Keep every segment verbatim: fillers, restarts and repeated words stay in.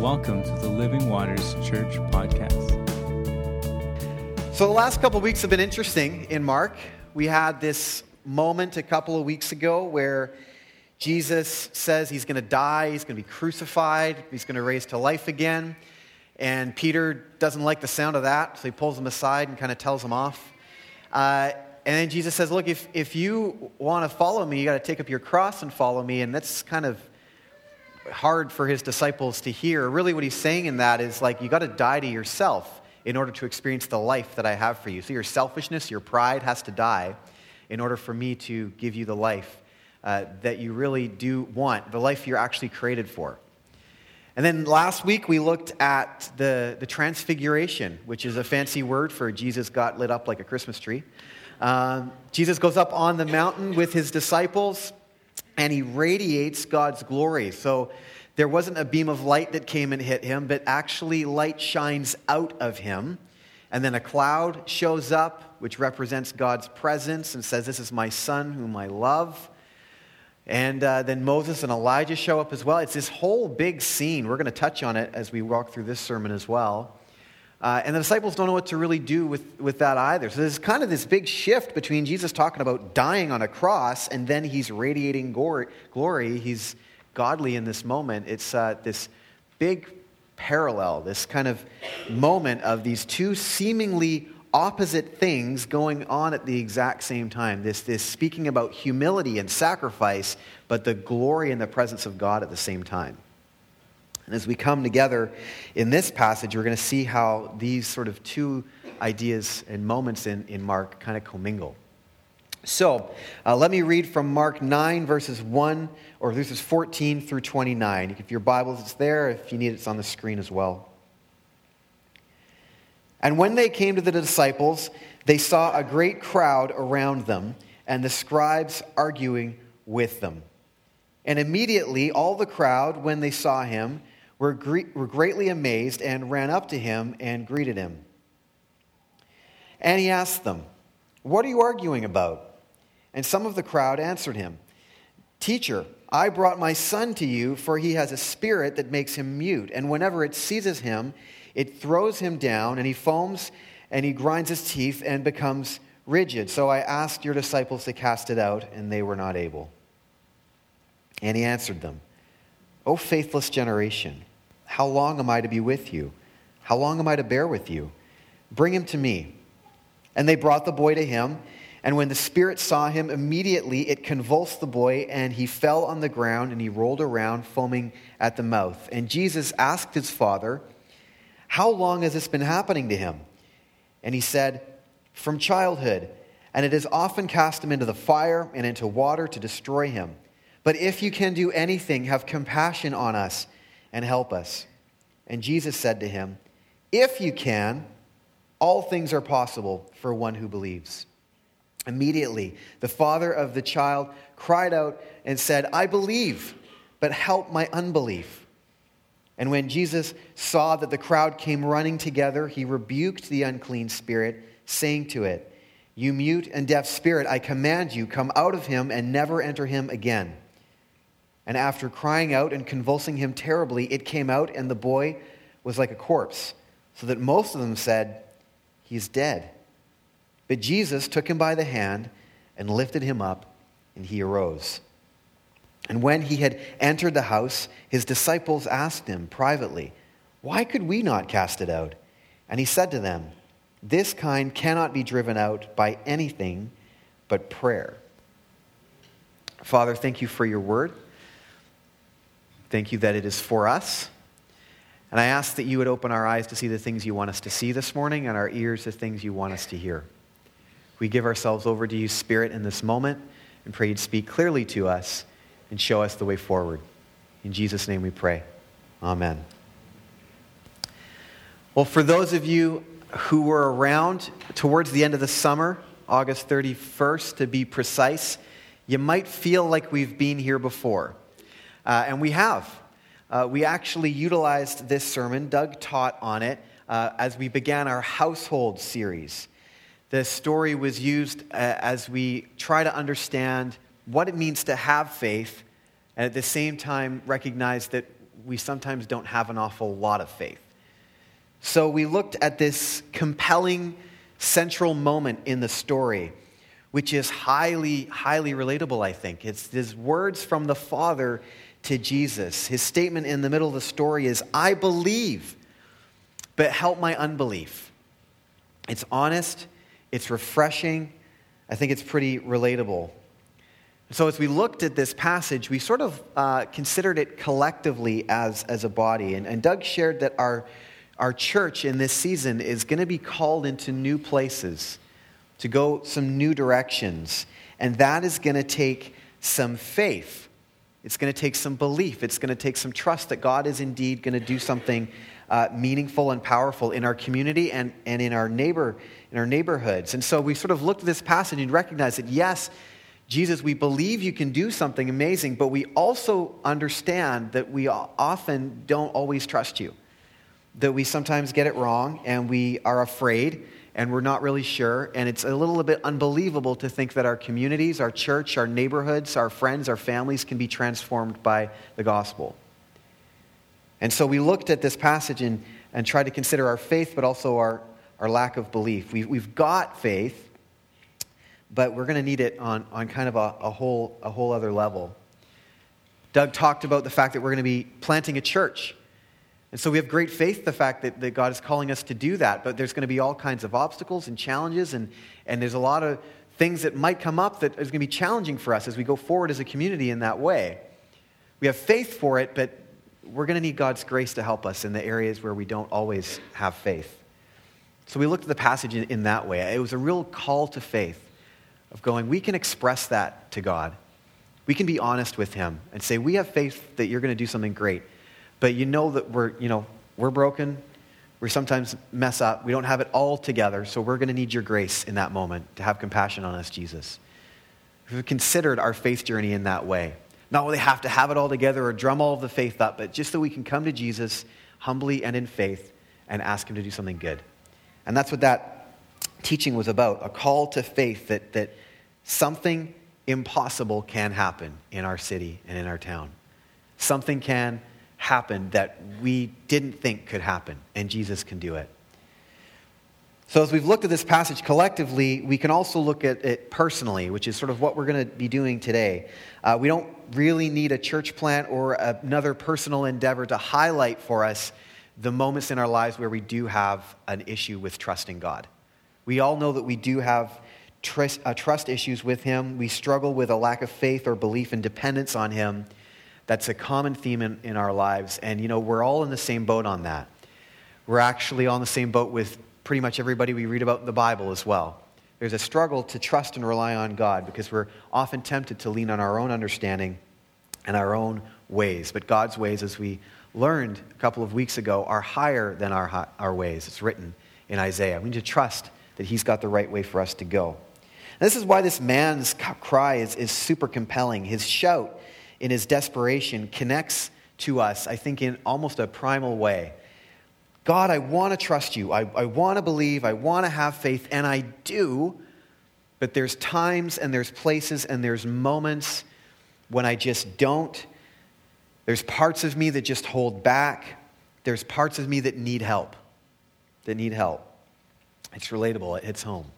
Welcome to the Living Waters Church podcast. So the last couple of weeks have been interesting in Mark. We had this moment a couple of weeks ago where Jesus says he's going to die, he's going to be crucified, he's going to raise to life again. And Peter doesn't like the sound of that, so he pulls him aside and kind of tells him off. Uh, and then Jesus says, look, if, if you want to follow me, you got to take up your cross and follow me. And that's kind of hard for his disciples to hear. Really what he's saying in that is like, you got to die to yourself in order to experience the life that I have for you. So your selfishness, your pride has to die in order for me to give you the life uh, that you really do want, the life you're actually created for. And then last week we looked at the, the transfiguration, which is a fancy word for Jesus got lit up like a Christmas tree. Um, Jesus goes up on the mountain with his disciples, and he radiates God's glory. So there wasn't a beam of light that came and hit him, but actually light shines out of him. And then a cloud shows up, which represents God's presence and says, this is my son whom I love. And uh, then Moses and Elijah show up as well. It's this whole big scene. We're going to touch on it as we walk through this sermon as well. Uh, and the disciples don't know what to really do with, with that either. So there's kind of this big shift between Jesus talking about dying on a cross and then he's radiating glory. glory. He's godly in this moment. It's uh, this big parallel, this kind of moment of these two seemingly opposite things going on at the exact same time. This, this speaking about humility and sacrifice, but the glory and the presence of God at the same time. And as we come together in this passage, we're going to see how these sort of two ideas and moments in, in Mark kind of commingle. So uh, let me read from Mark nine, verses one, or verses fourteen through twenty-nine. If your Bibles, it's there. If you need it, it's on the screen as well. And when they came to the disciples, they saw a great crowd around them, and the scribes arguing with them. And immediately all the crowd, when they saw him, were, gre- were greatly amazed and ran up to him and greeted him. And he asked them, "What are you arguing about?" And some of the crowd answered him, "Teacher, I brought my son to you, for he has a spirit that makes him mute, and whenever it seizes him, it throws him down, and he foams, and he grinds his teeth, and becomes rigid. So I asked your disciples to cast it out, and they were not able." And he answered them, "O faithless generation, how long am I to be with you? How long am I to bear with you? Bring him to me." And they brought the boy to him, and when the spirit saw him, immediately it convulsed the boy, and he fell on the ground, and he rolled around, foaming at the mouth. And Jesus asked his father, "How long has this been happening to him?" And he said, "From childhood, and it has often cast him into the fire and into water to destroy him. But if you can do anything, have compassion on us and help us." And Jesus said to him, "If you can, all things are possible for one who believes." Immediately, the father of the child cried out and said, "I believe, but help my unbelief." And when Jesus saw that the crowd came running together, he rebuked the unclean spirit, saying to it, "You mute and deaf spirit, I command you, come out of him and never enter him again." And after crying out and convulsing him terribly, it came out, and the boy was like a corpse, so that most of them said, "He is dead." But Jesus took him by the hand and lifted him up, and he arose. And when he had entered the house, his disciples asked him privately, "Why could we not cast it out?" And he said to them, "This kind cannot be driven out by anything but prayer." Father, thank you for your word. Thank you that it is for us. And I ask that you would open our eyes to see the things you want us to see this morning and our ears the things you want us to hear. We give ourselves over to you, Spirit, in this moment, and pray you'd speak clearly to us and show us the way forward. In Jesus' name we pray. Amen. Well, for those of you who were around towards the end of the summer, August thirty-first to be precise, you might feel like we've been here before. Uh, and we have. Uh, we actually utilized this sermon. Doug taught on it uh, as we began our household series. The story was used uh, as we try to understand what it means to have faith and at the same time recognize that we sometimes don't have an awful lot of faith. So we looked at this compelling central moment in the story, which is highly, highly relatable, I think. It's these words from the Father to Jesus. His statement in the middle of the story is, I believe, but help my unbelief. It's honest, it's refreshing, I think it's pretty relatable. So as we looked at this passage, we sort of uh, considered it collectively as, as a body. And, and Doug shared that our, our church in this season is going to be called into new places, to go some new directions. And that is going to take some faith. It's going to take some belief. It's going to take some trust that God is indeed going to do something uh, meaningful and powerful in our community and, and in our neighbor in our neighborhoods. And so we sort of looked at this passage and recognized that, yes, Jesus, we believe you can do something amazing, but we also understand that we often don't always trust you, that we sometimes get it wrong and we are afraid and we're not really sure, and it's a little bit unbelievable to think that our communities, our church, our neighborhoods, our friends, our families can be transformed by the gospel. And so we looked at this passage and, and tried to consider our faith, but also our, our lack of belief. We've, we've got faith, but we're going to need it on, on kind of a, a whole a whole other level. Doug talked about the fact that we're going to be planting a church. And so we have great faith, the fact that, that God is calling us to do that, but there's going to be all kinds of obstacles and challenges, and, and there's a lot of things that might come up that is going to be challenging for us as we go forward as a community in that way. We have faith for it, but we're going to need God's grace to help us in the areas where we don't always have faith. So we looked at the passage in, in that way. It was a real call to faith of going, we can express that to God. We can be honest with him and say, we have faith that you're going to do something great. But you know that we're, you know, we're broken. We sometimes mess up. We don't have it all together. So we're going to need your grace in that moment to have compassion on us, Jesus. We've considered our faith journey in that way. Not really have to have it all together or drum all of the faith up, but just so we can come to Jesus humbly and in faith and ask him to do something good. And that's what that teaching was about, a call to faith that, that something impossible can happen in our city and in our town. Something can happen that we didn't think could happen, and Jesus can do it. So as we've looked at this passage collectively, we can also look at it personally, which is sort of what we're going to be doing today. Uh, we don't really need a church plant or another personal endeavor to highlight for us the moments in our lives where we do have an issue with trusting God. We all know that we do have trust, uh, trust issues with him. We struggle with a lack of faith or belief and dependence on him. That's a common theme in, in our lives. And, you know, we're all in the same boat on that. We're actually on the same boat with pretty much everybody we read about in the Bible as well. There's a struggle to trust and rely on God because we're often tempted to lean on our own understanding and our own ways. But God's ways, as we learned a couple of weeks ago, are higher than our, our ways. It's written in Isaiah. We need to trust that he's got the right way for us to go. And this is why this man's cry is, is super compelling. His shout in his desperation connects to us, I think, in almost a primal way. God, I want to trust you. I, I want to believe. I want to have faith, and I do. But there's times and there's places and there's moments when I just don't. There's parts of me that just hold back. There's parts of me that need help, that need help. It's relatable. It hits home.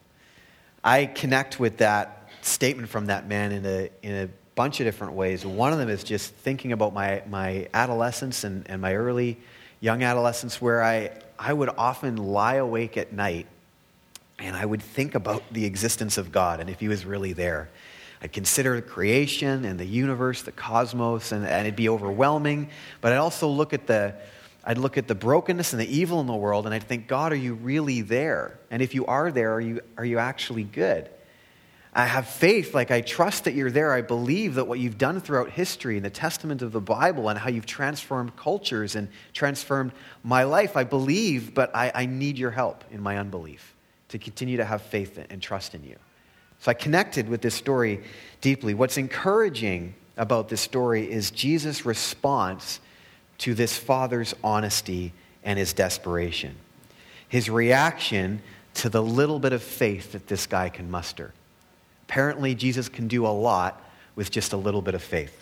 I connect with that statement from that man in a in a bunch of different ways. One of them is just thinking about my, my adolescence and, and my early young adolescence, where I, I would often lie awake at night and I would think about the existence of God and if he was really there. I'd consider creation and the universe, the cosmos, and, and it'd be overwhelming. But I'd also look at the I'd look at the brokenness and the evil in the world, and I'd think, God, are you really there? And if you are there, are you are you actually good? I have faith, like I trust that you're there. I believe that what you've done throughout history and the testament of the Bible and how you've transformed cultures and transformed my life, I believe, but I, I need your help in my unbelief to continue to have faith and trust in you. So I connected with this story deeply. What's encouraging about this story is Jesus' response to this father's honesty and his desperation. His reaction to the little bit of faith that this guy can muster. Apparently, Jesus can do a lot with just a little bit of faith.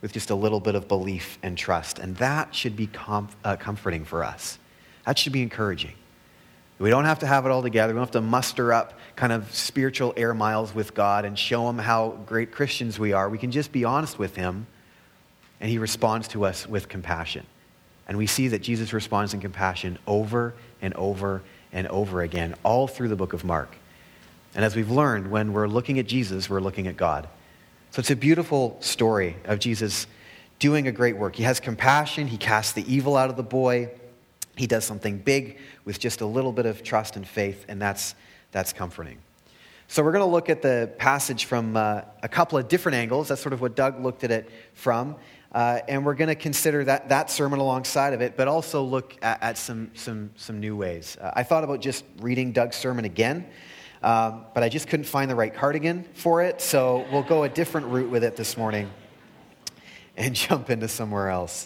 with just a little bit of belief and trust. And that should be com- uh, comforting for us. That should be encouraging. We don't have to have it all together. We don't have to muster up kind of spiritual air miles with God and show him how great Christians we are. We can just be honest with him, and he responds to us with compassion. And we see that Jesus responds in compassion over and over and over again, all through the book of Mark. And as we've learned, when we're looking at Jesus, we're looking at God. So it's a beautiful story of Jesus doing a great work. He has compassion. He casts the evil out of the boy. He does something big with just a little bit of trust and faith, and that's that's comforting. So we're going to look at the passage from uh, a couple of different angles. That's sort of what Doug looked at it from. Uh, and we're going to consider that, that sermon alongside of it, but also look at, at some, some, some new ways. Uh, I thought about just reading Doug's sermon again, um, but I just couldn't find the right cardigan for it, so we'll go a different route with it this morning and jump into somewhere else.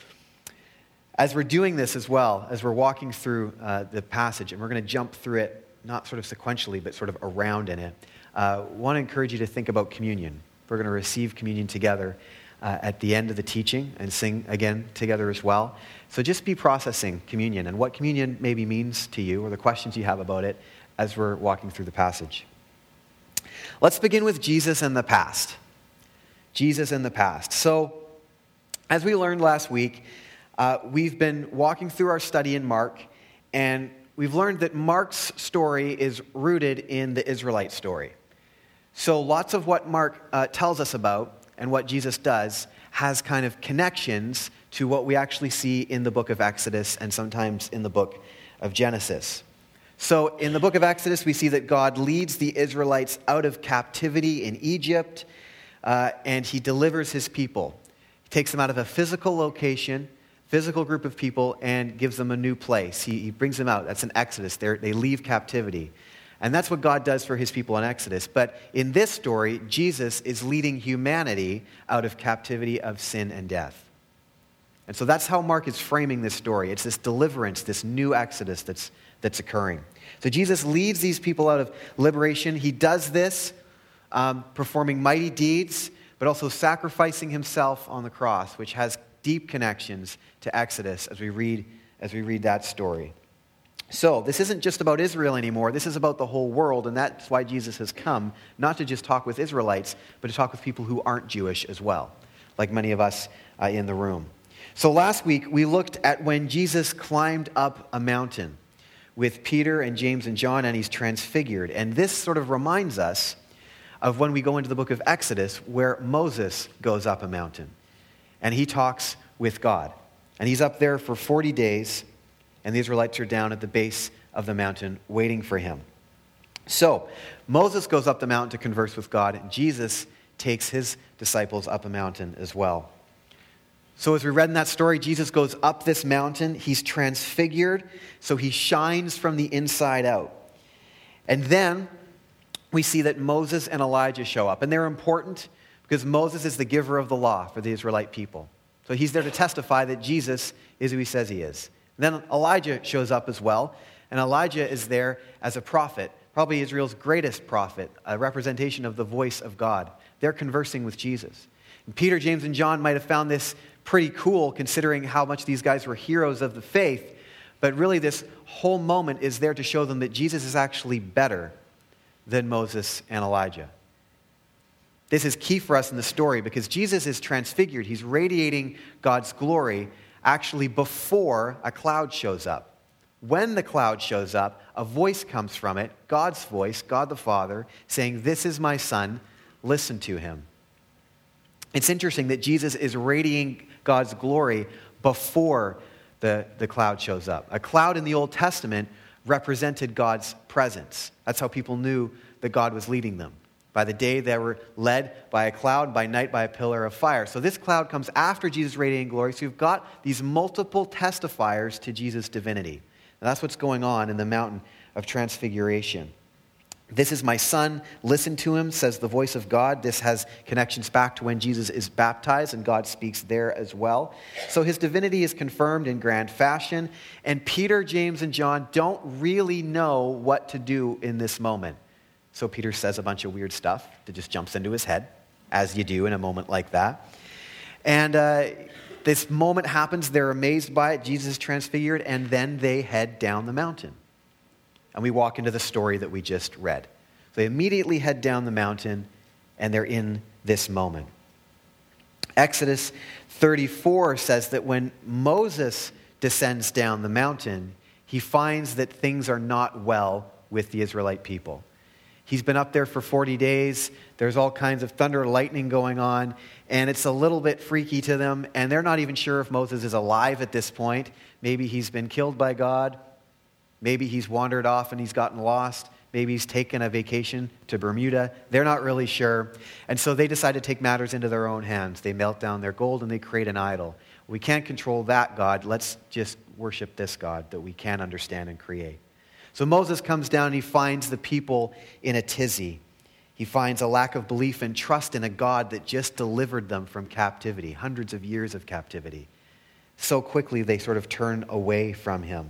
As we're doing this as well, as we're walking through uh, the passage, and we're going to jump through it, not sort of sequentially, but sort of around in it, I uh, want to encourage you to think about communion. We're going to receive communion together uh, at the end of the teaching and sing again together as well. So just be processing communion and what communion maybe means to you or the questions you have about it as we're walking through the passage. Let's begin with Jesus and the past. Jesus and the past. So, as we learned last week, Uh, we've been walking through our study in Mark, and we've learned that Mark's story is rooted in the Israelite story. So lots of what Mark uh, tells us about and what Jesus does has kind of connections to what we actually see in the book of Exodus and sometimes in the book of Genesis. So in the book of Exodus, we see that God leads the Israelites out of captivity in Egypt, uh, and he delivers his people. He takes them out of a physical location, physical group of people, and gives them a new place. He, he brings them out. That's an Exodus. They're, they leave captivity. And that's what God does for his people in Exodus. But in this story, Jesus is leading humanity out of captivity of sin and death. And so that's how Mark is framing this story. It's this deliverance, this new Exodus that's, that's occurring. So Jesus leads these people out of liberation. He does this um, performing mighty deeds, but also sacrificing himself on the cross, which has deep connections to Exodus as we read as we read that story. So this isn't just about Israel anymore. This is about the whole world, and that's why Jesus has come, not to just talk with Israelites, but to talk with people who aren't Jewish as well, like many of us uh, in the room. So last week, we looked at when Jesus climbed up a mountain with Peter and James and John, and he's transfigured. And this sort of reminds us of when we go into the book of Exodus, where Moses goes up a mountain. And he talks with God. And he's up there for forty days, and the Israelites are down at the base of the mountain waiting for him. So, Moses goes up the mountain to converse with God, and Jesus takes his disciples up a mountain as well. So as we read in that story, Jesus goes up this mountain. He's transfigured, so he shines from the inside out. And then we see that Moses and Elijah show up, and they're important because Moses is the giver of the law for the Israelite people. So he's there to testify that Jesus is who he says he is. And then Elijah shows up as well, and Elijah is there as a prophet, probably Israel's greatest prophet, a representation of the voice of God. They're conversing with Jesus. And Peter, James, and John might have found this pretty cool considering how much these guys were heroes of the faith, but really this whole moment is there to show them that Jesus is actually better than Moses and Elijah. This is key for us in the story because Jesus is transfigured. He's radiating God's glory actually before a cloud shows up. When the cloud shows up, a voice comes from it, God's voice, God the Father, saying, "This is my Son, listen to him." It's interesting that Jesus is radiating God's glory before the, the cloud shows up. A cloud in the Old Testament represented God's presence. That's how people knew that God was leading them. By the day they were led by a cloud, by night by a pillar of fire. So this cloud comes after Jesus' radiating glory. So you've got these multiple testifiers to Jesus' divinity. And that's what's going on in the mountain of transfiguration. "This is my Son, listen to him," says the voice of God. This has connections back to when Jesus is baptized, and God speaks there as well. So his divinity is confirmed in grand fashion, and Peter, James, and John don't really know what to do in this moment. So Peter says a bunch of weird stuff that just jumps into his head, as you do in a moment like that. And uh, this moment happens. They're amazed by it. Jesus is transfigured. And then they head down the mountain. And we walk into the story that we just read. So they immediately head down the mountain, and they're in this moment. Exodus thirty-four says that when Moses descends down the mountain, he finds that things are not well with the Israelite people. He's been up there for forty days. There's all kinds of thunder and lightning going on, and it's a little bit freaky to them, and they're not even sure if Moses is alive at this point. Maybe he's been killed by God. Maybe he's wandered off and he's gotten lost. Maybe he's taken a vacation to Bermuda. They're not really sure. And so they decide to take matters into their own hands. They melt down their gold and they create an idol. We can't control that God. Let's just worship this God that we can understand and create. So Moses comes down and he finds the people in a tizzy. He finds a lack of belief and trust in a God that just delivered them from captivity, hundreds of years of captivity. So quickly they sort of turn away from him.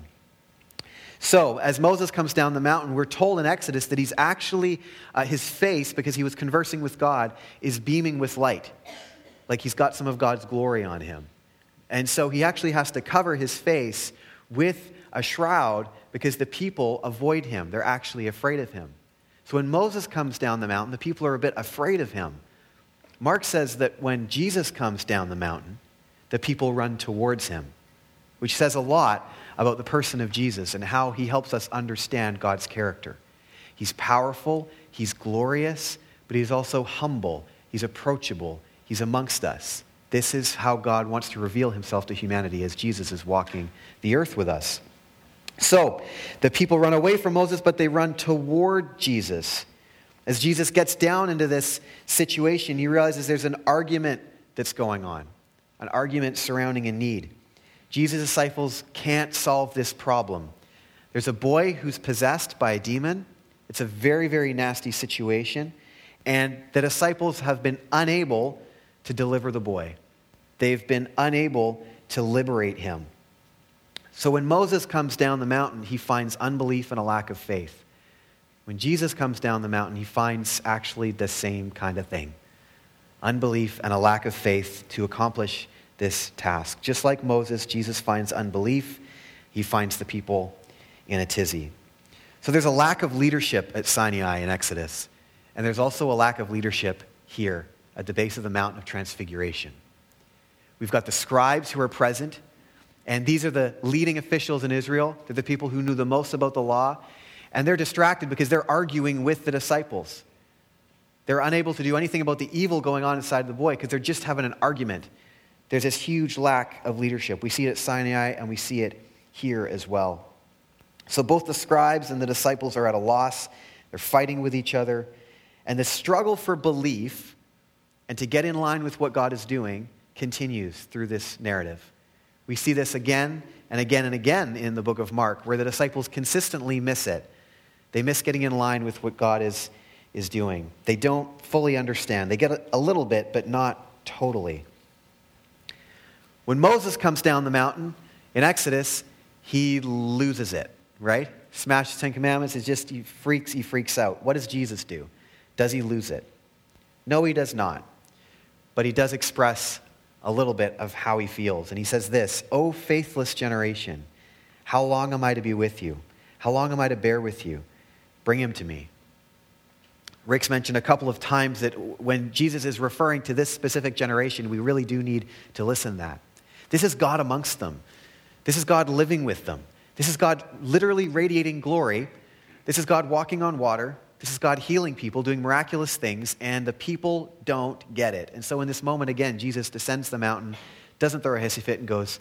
So, as Moses comes down the mountain, we're told in Exodus that he's actually, uh, his face, because he was conversing with God, is beaming with light. Like he's got some of God's glory on him. And so he actually has to cover his face with a shroud because the people avoid him. They're actually afraid of him. So when Moses comes down the mountain, the people are a bit afraid of him. Mark says that when Jesus comes down the mountain, the people run towards him, which says a lot about the person of Jesus and how he helps us understand God's character. He's powerful, he's glorious, but he's also humble, he's approachable, he's amongst us. This is how God wants to reveal himself to humanity as Jesus is walking the earth with us. So, the people run away from Moses, but they run toward Jesus. As Jesus gets down into this situation, he realizes there's an argument that's going on, an argument surrounding a need. Jesus' disciples can't solve this problem. There's a boy who's possessed by a demon. It's a very, very nasty situation. And the disciples have been unable to deliver the boy. They've been unable to liberate him. So when Moses comes down the mountain, he finds unbelief and a lack of faith. When Jesus comes down the mountain, he finds actually the same kind of thing. Unbelief and a lack of faith to accomplish this task. Just like Moses, Jesus finds unbelief. He finds the people in a tizzy. So there's a lack of leadership at Sinai in Exodus. And there's also a lack of leadership here at the base of the Mountain of Transfiguration. We've got the scribes who are present. And these are the leading officials in Israel. They're the people who knew the most about the law. And they're distracted because they're arguing with the disciples. They're unable to do anything about the evil going on inside the boy because they're just having an argument. There's this huge lack of leadership. We see it at Sinai and we see it here as well. So both the scribes and the disciples are at a loss. They're fighting with each other. And the struggle for belief and to get in line with what God is doing continues through this narrative. We see this again and again and again in the book of Mark, where the disciples consistently miss it. They miss getting in line with what God is, is doing. They don't fully understand. They get a, a little bit, but not totally. When Moses comes down the mountain in Exodus, he loses it, right? Smashes the Ten Commandments. It's just, he freaks, he freaks out. What does Jesus do? Does he lose it? No, he does not. But he does express a little bit of how he feels. And he says this, "O faithless generation, how long am I to be with you? How long am I to bear with you? Bring him to me." Rick's mentioned a couple of times that when Jesus is referring to this specific generation, we really do need to listen to that. This is God amongst them. This is God living with them. This is God literally radiating glory. This is God walking on water. This is God healing people, doing miraculous things, and the people don't get it. And so in this moment, again, Jesus descends the mountain, doesn't throw a hissy fit, and goes,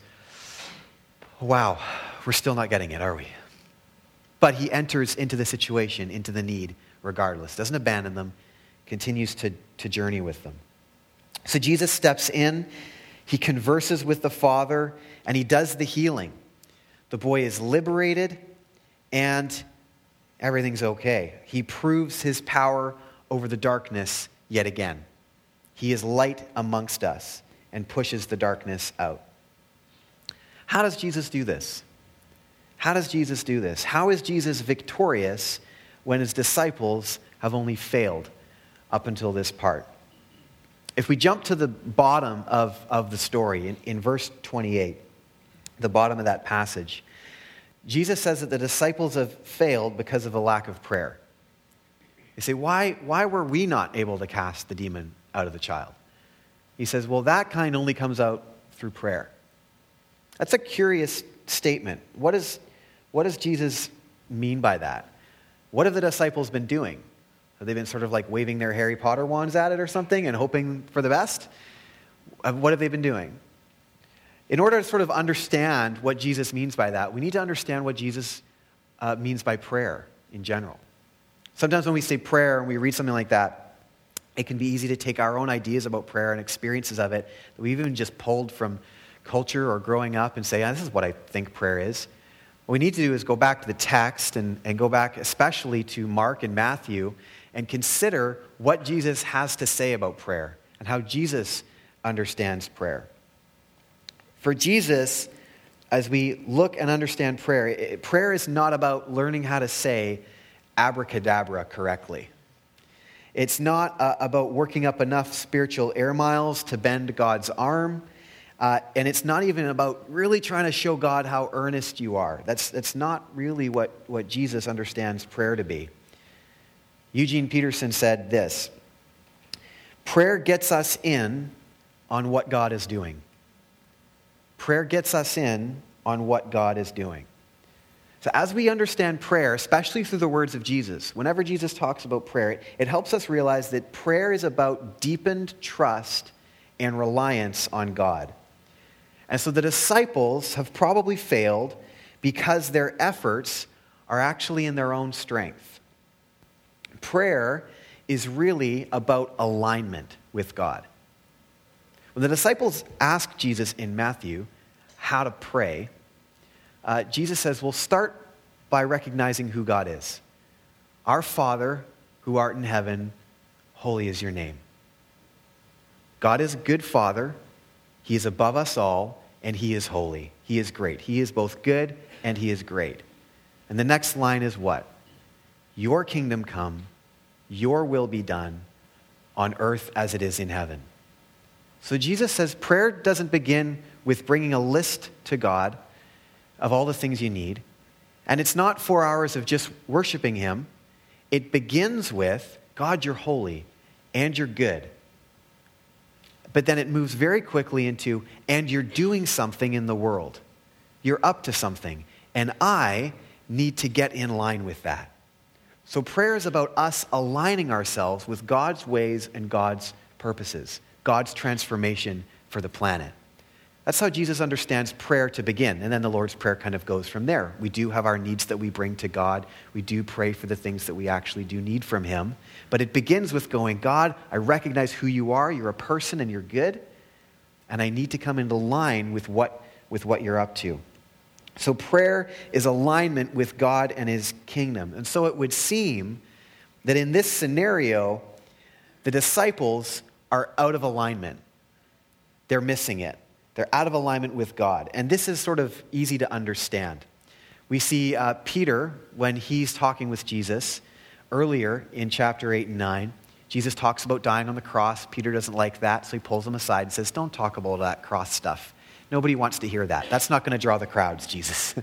wow, we're still not getting it, are we? But he enters into the situation, into the need, regardless. Doesn't abandon them, continues to, to journey with them. So Jesus steps in, he converses with the Father, and he does the healing. The boy is liberated, and everything's okay. He proves his power over the darkness yet again. He is light amongst us and pushes the darkness out. How does Jesus do this? How does Jesus do this? How is Jesus victorious when his disciples have only failed up until this part? If we jump to the bottom of, of the story, in, in verse twenty-eight, the bottom of that passage, Jesus says that the disciples have failed because of a lack of prayer. You say, why, why were we not able to cast the demon out of the child? He says, well, that kind only comes out through prayer. That's a curious statement. What, is, what does Jesus mean by that? What have the disciples been doing? Have they been sort of like waving their Harry Potter wands at it or something and hoping for the best? What have they been doing? In order to sort of understand what Jesus means by that, we need to understand what Jesus uh, means by prayer in general. Sometimes when we say prayer and we read something like that, it can be easy to take our own ideas about prayer and experiences of it that we've even just pulled from culture or growing up and say, oh, this is what I think prayer is. What we need to do is go back to the text and, and go back especially to Mark and Matthew and consider what Jesus has to say about prayer and how Jesus understands prayer. For Jesus, as we look and understand prayer, it, prayer is not about learning how to say abracadabra correctly. It's not uh, about working up enough spiritual air miles to bend God's arm. Uh, and it's not even about really trying to show God how earnest you are. That's, that's not really what, what Jesus understands prayer to be. Eugene Peterson said this: prayer gets us in on what God is doing. Prayer gets us in on what God is doing. So as we understand prayer, especially through the words of Jesus, whenever Jesus talks about prayer, it, it helps us realize that prayer is about deepened trust and reliance on God. And so the disciples have probably failed because their efforts are actually in their own strength. Prayer is really about alignment with God. When the disciples ask Jesus in Matthew how to pray, uh, Jesus says, well, start by recognizing who God is. Our Father, who art in heaven, holy is your name. God is a good Father. He is above us all, and he is holy. He is great. He is both good and he is great. And the next line is what? Your kingdom come, your will be done on earth as it is in heaven. So Jesus says prayer doesn't begin with bringing a list to God of all the things you need. And it's not four hours of just worshiping him. It begins with, God, you're holy and you're good. But then it moves very quickly into, and you're doing something in the world. You're up to something. And I need to get in line with that. So prayer is about us aligning ourselves with God's ways and God's purposes, God's transformation for the planet. That's how Jesus understands prayer to begin. And then the Lord's Prayer kind of goes from there. We do have our needs that we bring to God. We do pray for the things that we actually do need from him. But it begins with going, God, I recognize who you are. You're a person and you're good. And I need to come into line with what, with what you're up to. So prayer is alignment with God and his kingdom. And so it would seem that in this scenario, the disciples are out of alignment. They're missing it. They're out of alignment with God. And this is sort of easy to understand. We see uh, Peter, when he's talking with Jesus earlier in chapter eight and nine, Jesus talks about dying on the cross. Peter doesn't like that, so he pulls him aside and says, don't talk about that cross stuff. Nobody wants to hear that. That's not going to draw the crowds, Jesus.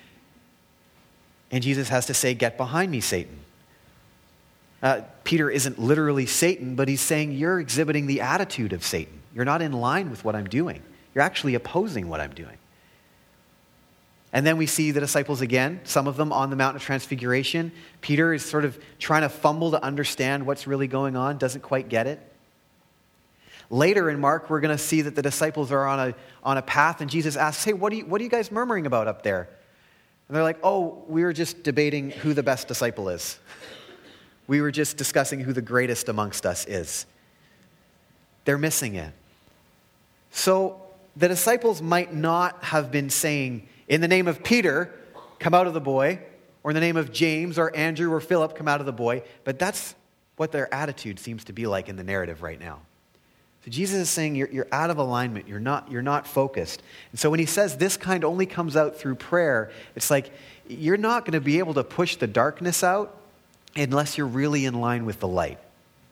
And Jesus has to say, get behind me, Satan. Uh, Peter isn't literally Satan, but he's saying, you're exhibiting the attitude of Satan. You're not in line with what I'm doing. You're actually opposing what I'm doing. And then we see the disciples again, some of them on the Mount of Transfiguration. Peter is sort of trying to fumble to understand what's really going on, doesn't quite get it. Later in Mark, we're going to see that the disciples are on a, on a path, and Jesus asks, hey, what are, you, what are you guys murmuring about up there? And they're like, oh, we were just debating who the best disciple is. We were just discussing who the greatest amongst us is. They're missing it. So the disciples might not have been saying, in the name of Peter, come out of the boy, or in the name of James or Andrew or Philip, come out of the boy, but that's what their attitude seems to be like in the narrative right now. So Jesus is saying you're, you're out of alignment. You're not, you're not focused. And so when he says this kind only comes out through prayer, it's like you're not going to be able to push the darkness out unless you're really in line with the light.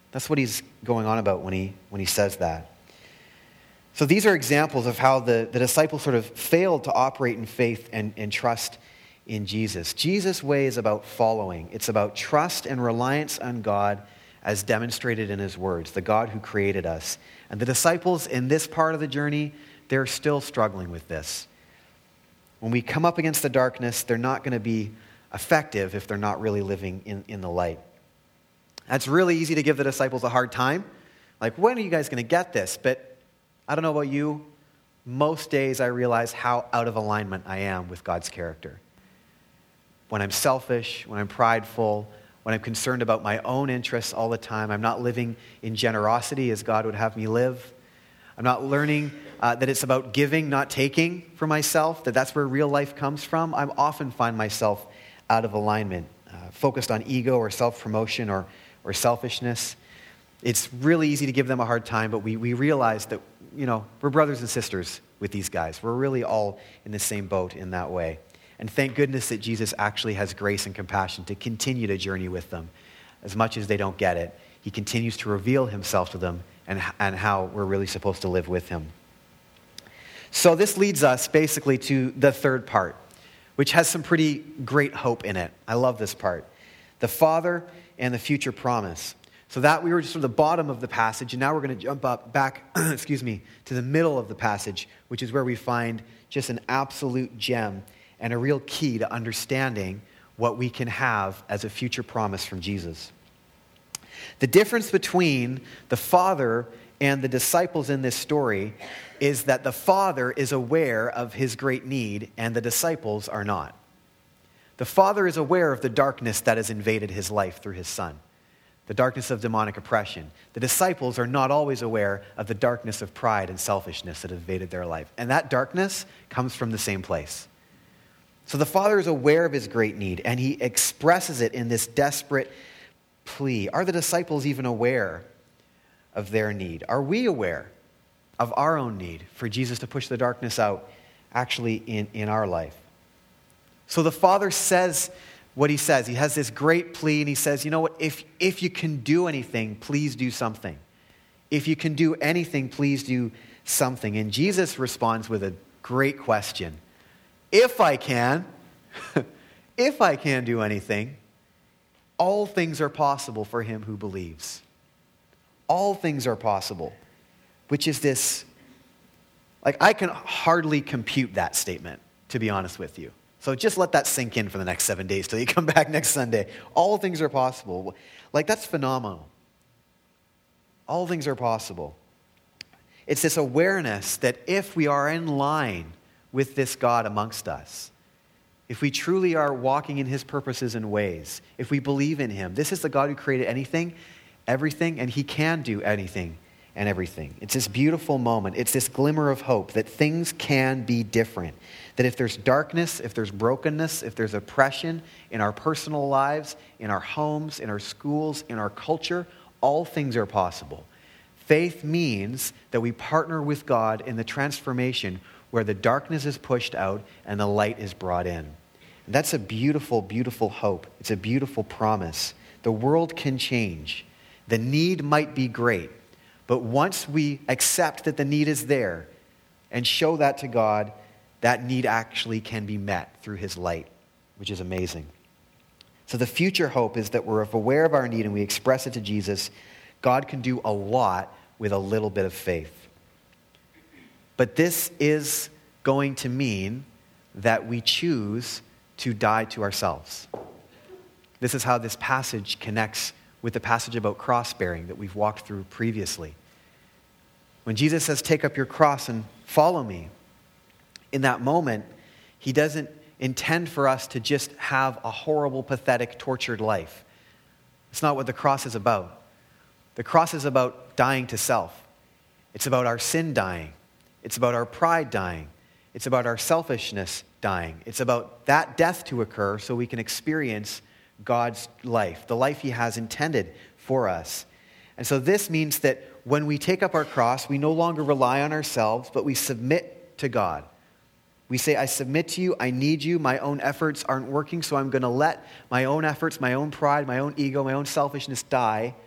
That's what he's going on about when he when he says that. So these are examples of how the, the disciples sort of failed to operate in faith and, and trust in Jesus. Jesus' way is about following. It's about trust and reliance on God as demonstrated in his words, the God who created us. And the disciples in this part of the journey, they're still struggling with this. When we come up against the darkness, they're not going to be effective if they're not really living in, in the light. It's really easy to give the disciples a hard time. Like, when are you guys going to get this? But I don't know about you. Most days I realize how out of alignment I am with God's character. When I'm selfish, when I'm prideful, when I'm concerned about my own interests all the time, I'm not living in generosity as God would have me live. I'm not learning uh, that it's about giving, not taking for myself, that that's where real life comes from. I often find myself out of alignment, uh, focused on ego or self-promotion or, or selfishness. It's really easy to give them a hard time, but we, we realize that, you know, we're brothers and sisters with these guys. We're really all in the same boat in that way. And thank goodness that Jesus actually has grace and compassion to continue to journey with them. As much as they don't get it, he continues to reveal himself to them and, and how we're really supposed to live with him. So this leads us basically to the third part, which has some pretty great hope in it. I love this part. The Father and the future promise. So that we were just at the bottom of the passage, and now we're going to jump up back, excuse me, to the middle of the passage, which is where we find just an absolute gem and a real key to understanding what we can have as a future promise from Jesus. The difference between the Father and the disciples in this story is that the Father is aware of his great need and the disciples are not. The Father is aware of the darkness that has invaded his life through his Son, the darkness of demonic oppression. The disciples are not always aware of the darkness of pride and selfishness that invaded their life. And that darkness comes from the same place. So the Father is aware of his great need, and he expresses it in this desperate plea. Are the disciples even aware of their need? Are we aware of our own need for Jesus to push the darkness out actually in, in our life? So the Father says what he says. He has this great plea, and he says, you know what, if, if you can do anything, please do something. If you can do anything, please do something. And Jesus responds with a great question. If I can, if I can do anything, all things are possible for him who believes. All things are possible, which is this, like, I can hardly compute that statement, to be honest with you. So just let that sink in for the next seven days till you come back next Sunday. All things are possible. Like, that's phenomenal. All things are possible. It's this awareness that if we are in line with this God amongst us, if we truly are walking in his purposes and ways, if we believe in him, this is the God who created anything, everything, and he can do anything and everything. It's this beautiful moment. It's this glimmer of hope that things can be different. That if there's darkness, if there's brokenness, if there's oppression in our personal lives, in our homes, in our schools, in our culture, all things are possible. Faith means that we partner with God in the transformation where the darkness is pushed out and the light is brought in. And that's a beautiful, beautiful hope. It's a beautiful promise. The world can change. The need might be great, but once we accept that the need is there and show that to God, that need actually can be met through his light, which is amazing. So the future hope is that we're aware of our need and we express it to Jesus. God can do a lot with a little bit of faith. But this is going to mean that we choose to die to ourselves. This is how this passage connects with the passage about cross-bearing that we've walked through previously. When Jesus says, take up your cross and follow me, in that moment, he doesn't intend for us to just have a horrible, pathetic, tortured life. It's not what the cross is about. The cross is about dying to self. It's about our sin dying. It's about our pride dying. It's about our selfishness dying. It's about that death to occur so we can experience God's life, the life he has intended for us. And so this means that when we take up our cross, we no longer rely on ourselves, but we submit to God. We say, I submit to you, I need you, my own efforts aren't working, so I'm going to let my own efforts, my own pride, my own ego, my own selfishness die.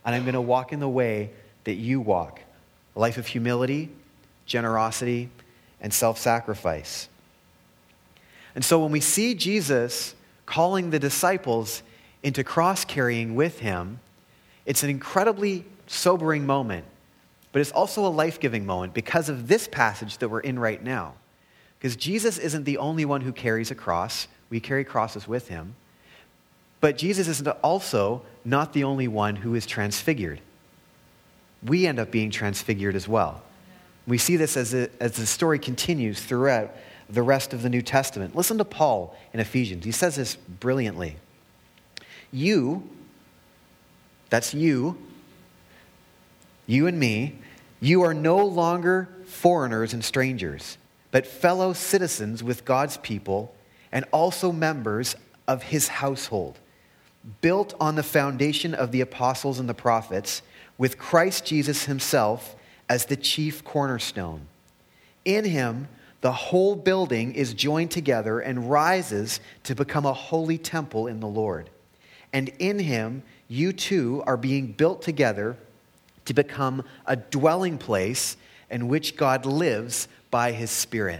and I'm going to walk in the way that you walk. A life of humility, generosity, and self-sacrifice. And so when we see Jesus calling the disciples into cross-carrying with him, it's an incredibly sobering moment, but it's also a life-giving moment because of this passage that we're in right now. Because Jesus isn't the only one who carries a cross. We carry crosses with him. But Jesus is also not the only one who is transfigured. We end up being transfigured as well. We see this as, a, as the story continues throughout the rest of the New Testament. Listen to Paul in Ephesians. He says this brilliantly. You, that's you, you and me, you are no longer foreigners and strangers, but fellow citizens with God's people and also members of his household, built on the foundation of the apostles and the prophets, with Christ Jesus himself as the chief cornerstone. In him, the whole building is joined together and rises to become a holy temple in the Lord. And in him, you too are being built together to become a dwelling place in which God lives by his Spirit.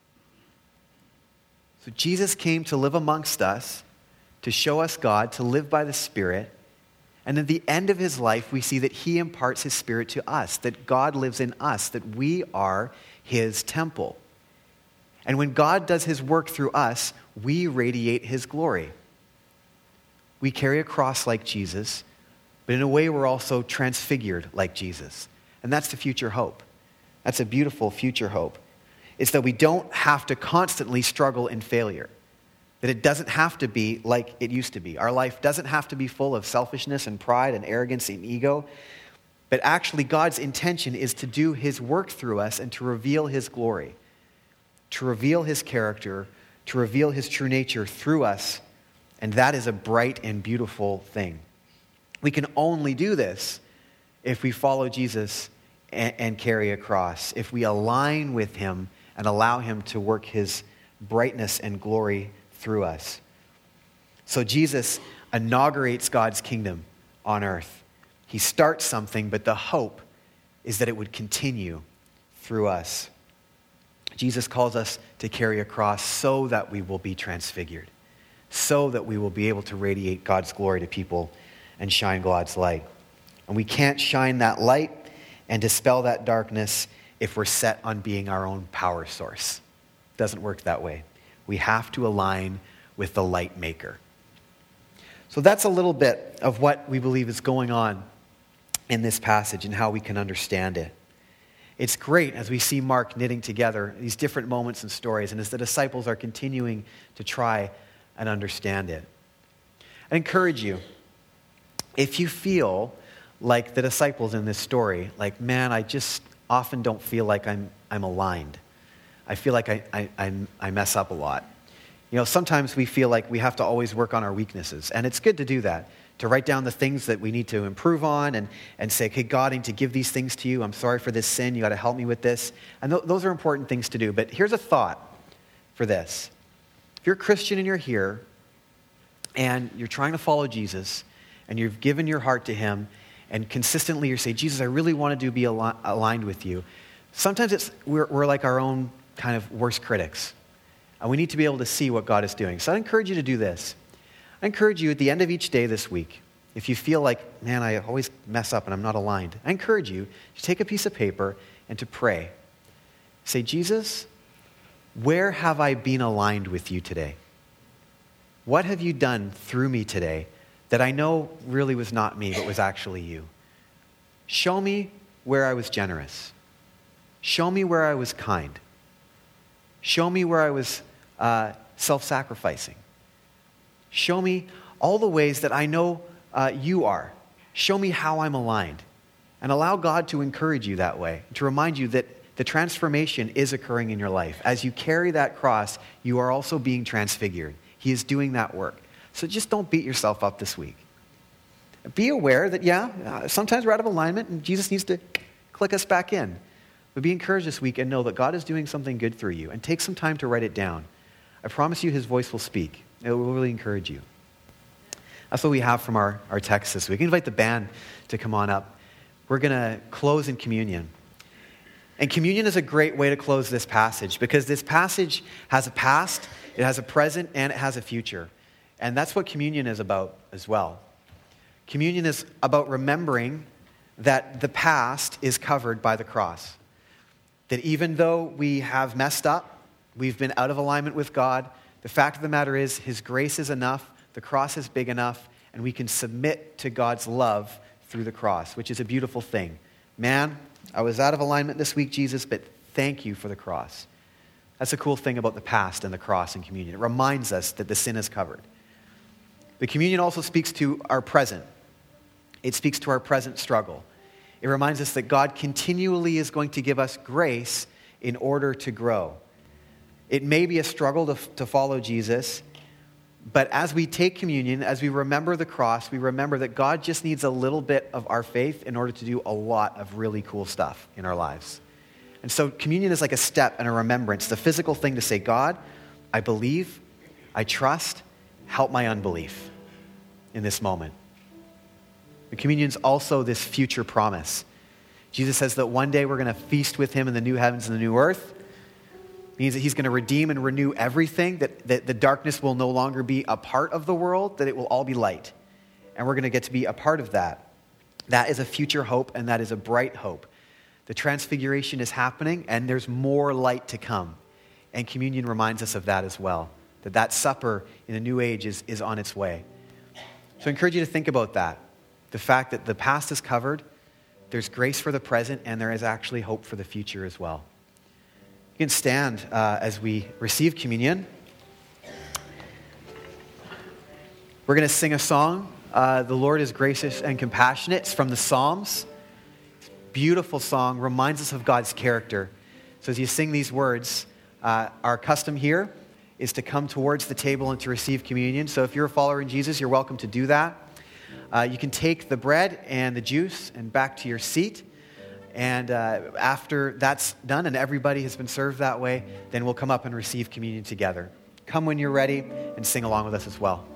So Jesus came to live amongst us, to show us God, to live by the Spirit. And at the end of his life, we see that he imparts his Spirit to us, that God lives in us, that we are his temple. And when God does his work through us, we radiate his glory. We carry a cross like Jesus, but in a way we're also transfigured like Jesus. And that's the future hope. That's a beautiful future hope. It's that we don't have to constantly struggle in failure. That it doesn't have to be like it used to be. Our life doesn't have to be full of selfishness and pride and arrogance and ego. But actually, God's intention is to do his work through us and to reveal his glory, to reveal his character, to reveal his true nature through us. And that is a bright and beautiful thing. We can only do this if we follow Jesus and, and carry a cross, if we align with him and allow him to work his brightness and glory through us. So Jesus inaugurates God's kingdom on earth. He starts something, but the hope is that it would continue through us. Jesus calls us to carry a cross so that we will be transfigured, so that we will be able to radiate God's glory to people and shine God's light. And we can't shine that light and dispel that darkness if we're set on being our own power source. It doesn't work that way. We have to align with the light maker. So that's a little bit of what we believe is going on in this passage and how we can understand it. It's great as we see Mark knitting together these different moments and stories, and as the disciples are continuing to try and understand it. I encourage you, if you feel like the disciples in this story, like, man, I just often don't feel like I'm I'm aligned. I feel like I, I, I, I mess up a lot. You know, sometimes we feel like we have to always work on our weaknesses, and it's good to do that, to write down the things that we need to improve on and, and say, okay, God, I need to give these things to you. I'm sorry for this sin. You got to help me with this. And th- those are important things to do. But here's a thought for this. If you're a Christian and you're here and you're trying to follow Jesus and you've given your heart to him and consistently you're saying, Jesus, I really want to do be al- aligned with you. Sometimes it's we're, we're like our own kind of worst critics. And we need to be able to see what God is doing. So I encourage you to do this. I encourage you at the end of each day this week, if you feel like, man, I always mess up and I'm not aligned, I encourage you to take a piece of paper and to pray. Say, Jesus, where have I been aligned with you today? What have you done through me today that I know really was not me, but was actually you? Show me where I was generous. Show me where I was kind. Show me where I was uh, self-sacrificing. Show me all the ways that I know uh, you are. Show me how I'm aligned. And allow God to encourage you that way, to remind you that the transformation is occurring in your life. As you carry that cross, you are also being transfigured. He is doing that work. So just don't beat yourself up this week. Be aware that, yeah, uh, sometimes we're out of alignment and Jesus needs to click us back in. But be encouraged this week and know that God is doing something good through you. And take some time to write it down. I promise you his voice will speak. It will really encourage you. That's what we have from our, our text this week. I invite the band to come on up. We're going to close in communion. And communion is a great way to close this passage because this passage has a past, it has a present, and it has a future. And that's what communion is about as well. Communion is about remembering that the past is covered by the cross. That even though we have messed up, we've been out of alignment with God, the fact of the matter is His grace is enough, the cross is big enough, and we can submit to God's love through the cross, which is a beautiful thing. Man, I was out of alignment this week, Jesus, but thank you for the cross. That's a cool thing about the past and the cross and communion. It reminds us that the sin is covered. The communion also speaks to our present. It speaks to our present struggle. It reminds us that God continually is going to give us grace in order to grow. It may be a struggle to, to follow Jesus, but as we take communion, as we remember the cross, we remember that God just needs a little bit of our faith in order to do a lot of really cool stuff in our lives. And so communion is like a step and a remembrance, the physical thing to say, God, I believe, I trust, help my unbelief in this moment. The communion is also this future promise. Jesus says that one day we're going to feast with Him in the new heavens and the new earth. It means that He's going to redeem and renew everything, that, that the darkness will no longer be a part of the world, that it will all be light. And we're going to get to be a part of that. That is a future hope, and that is a bright hope. The transfiguration is happening, and there's more light to come. And communion reminds us of that as well, that that supper in the new age is, is on its way. So I encourage you to think about that. The fact that the past is covered, there's grace for the present, and there is actually hope for the future as well. You can stand uh, as we receive communion. We're going to sing a song. Uh, the Lord is gracious and compassionate. It's from the Psalms. It's a beautiful song, reminds us of God's character. So as you sing these words, uh, our custom here is to come towards the table and to receive communion. So if you're a follower in Jesus, you're welcome to do that. Uh, you can take the bread and the juice and back to your seat. And uh, after that's done and everybody has been served that way, then we'll come up and receive communion together. Come when you're ready and sing along with us as well.